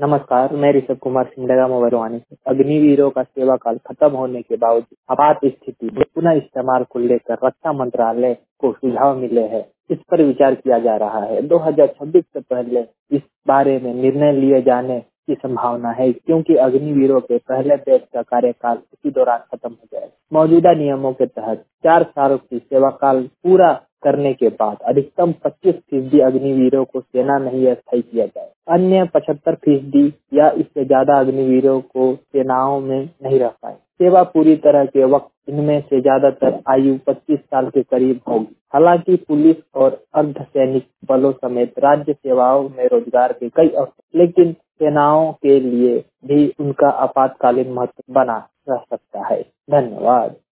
नमस्कार, मैं ऋषभ कुमार सिंह बरवानी से। अग्निवीरों का सेवा काल खत्म होने के बावजूद आपात स्थिति में पुनः इस्तेमाल को लेकर रक्षा मंत्रालय को सुझाव मिले हैं। इस पर विचार किया जा रहा है। 2026 से पहले इस बारे में निर्णय लिए जाने की संभावना है, क्योंकि अग्निवीरों के पहले बैच का कार्यकाल इसी दौरान खत्म हो जाएगा। मौजूदा नियमों के तहत 4 साल की सेवा काल पूरा करने के बाद अधिकतम 25% अग्निवीरों को सेना में ही स्थायी किया जाए। अन्य 75% या इससे ज्यादा अग्निवीरों को सेनाओं में नहीं रह पाए। सेवा पूरी तरह के वक्त इनमें से ज्यादातर आयु 25 साल के करीब होगी। हालांकि पुलिस और अर्धसैनिक बलों समेत राज्य सेवाओं में रोजगार के कई अवसर, लेकिन सेनाओं के लिए भी उनका आपातकालीन महत्व बना रह सकता है। धन्यवाद।